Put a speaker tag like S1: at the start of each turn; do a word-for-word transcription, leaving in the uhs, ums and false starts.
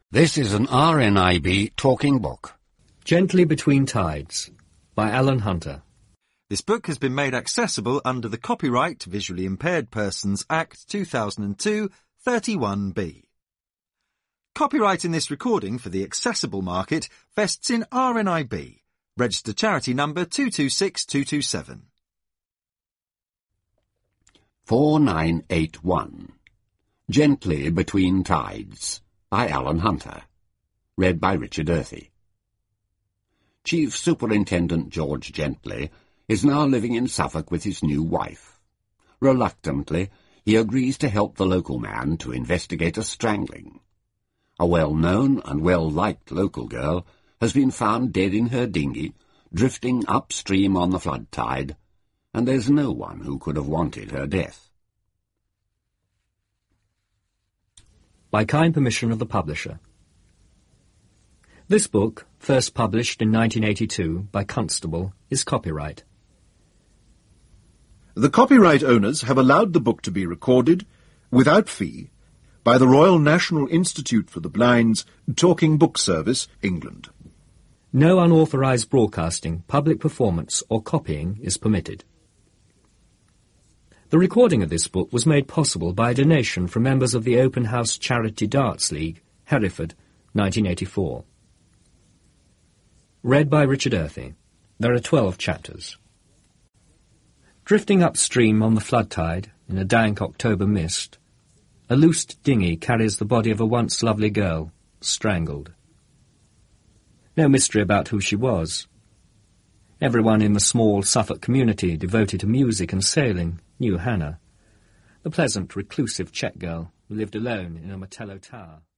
S1: This is an R N I B talking book.
S2: Gently Between Tides by Alan Hunter.
S3: This book has been made accessible under the Copyright Visually Impaired Persons Act two thousand two, thirty-one B. Copyright in this recording for the accessible market vests in R N I B, registered charity number two two six two two seven.
S1: four nine eight one. Gently Between Tides by Alan Hunter. Read by Richard Earthy. Chief Superintendent George Gently is now living in Suffolk with his new wife. Reluctantly, he agrees to help the local man to investigate a strangling. A well-known and well-liked local girl has been found dead in her dinghy, drifting upstream on the flood tide, and there's no one who could have wanted her death.
S2: By kind permission of the publisher. This book, first published in nineteen eighty-two by Constable, is copyright.
S4: The copyright owners have allowed the book to be recorded, without fee, by the Royal National Institute for the Blind's Talking Book Service, England.
S2: No unauthorised broadcasting, public performance or copying is permitted. The recording of this book was made possible by a donation from members of the Open House Charity Darts League, Hereford, nineteen eighty-four. Read by Richard Earthy. There are twelve chapters. Drifting upstream on the flood tide, in a dank October mist, a loosed dinghy carries the body of a once lovely girl, strangled. No mystery about who she was. Everyone in the small Suffolk community devoted to music and sailing knew Hannah, the pleasant, reclusive Czech girl who lived alone in a Martello tower.